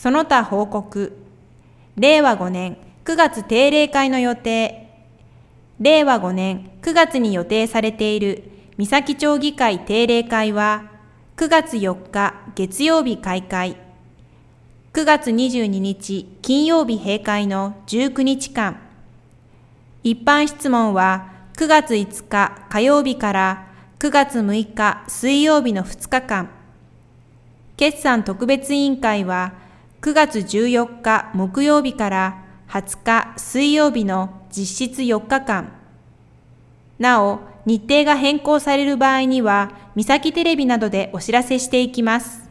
その他報告。令和5年9月定例会の予定。令和5年9月に予定されている三崎町議会定例会は、9月4日月曜日開会。9月22日金曜日閉会の19日間。一般質問は9月5日火曜日から9月6日水曜日の2日間。決算特別委員会は9月14日木曜日から20日水曜日の実質4日間。なお、日程が変更される場合には、三崎テレビなどでお知らせしていきます。